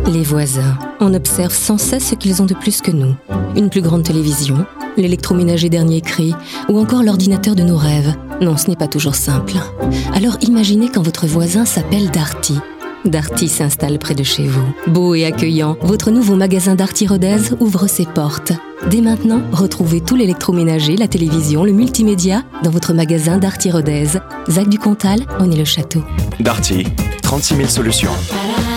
Les voisins, on observe sans cesse ce qu'ils ont de plus que nous. Une plus grande télévision, l'électroménager dernier cri, ou encore l'ordinateur de nos rêves. Non, ce n'est pas toujours simple. Alors imaginez quand votre voisin s'appelle Darty. Darty s'installe près de chez vous. Beau et accueillant, votre nouveau magasin Darty Rodez ouvre ses portes. Dès maintenant, retrouvez tout l'électroménager, la télévision, le multimédia dans votre magasin Darty Rodez. Zac du Comtal, Honnay-le-Château. Darty, 36 000 solutions.